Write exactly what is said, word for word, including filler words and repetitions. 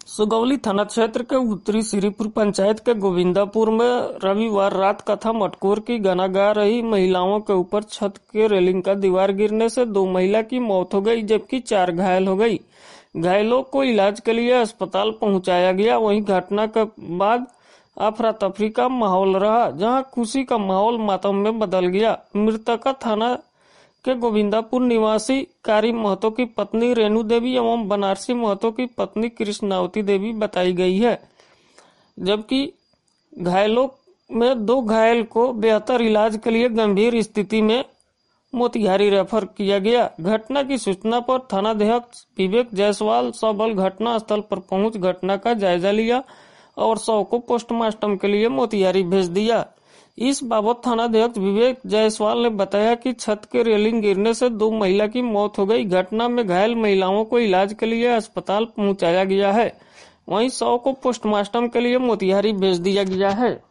सुगौली थाना क्षेत्र के उत्तरी श्रीपुर पंचायत के गोविंदापुर में रविवार रात कथा मटकोर की गाना गा रही महिलाओं के ऊपर छत के रेलिंग का दीवार गिरने से दो महिला की मौत हो गई, जबकि चार घायल हो गई। घायलों को इलाज के लिए अस्पताल पहुंचाया गया। वहीं घटना के बाद अफरा तफरी का माहौल रहा, जहां खुशी का माहौल मातम में बदल गया। मृतका थाना के गोविंदापुर निवासी कारी महतो की पत्नी रेणु देवी एवं बनारसी महतो की पत्नी कृष्णावती देवी बताई गई है, जबकि घायलों में दो घायल को बेहतर इलाज के लिए गंभीर स्थिति में मोतिहारी रेफर किया गया। घटना की सूचना पर थानाध्यक्ष विवेक जायसवाल सबल घटना स्थल पर पहुंच घटना का जायजा लिया और शव को पोस्टमार्टम के लिए मोतिहारी भेज दिया। इस बाबत थानाध्यक्ष विवेक जायसवाल ने बताया कि छत के रेलिंग गिरने से दो महिला की मौत हो गई। घटना में घायल महिलाओं को इलाज के लिए अस्पताल पहुंचाया गया है। वहीं शव को पोस्टमार्टम के लिए मोतिहारी भेज दिया गया है।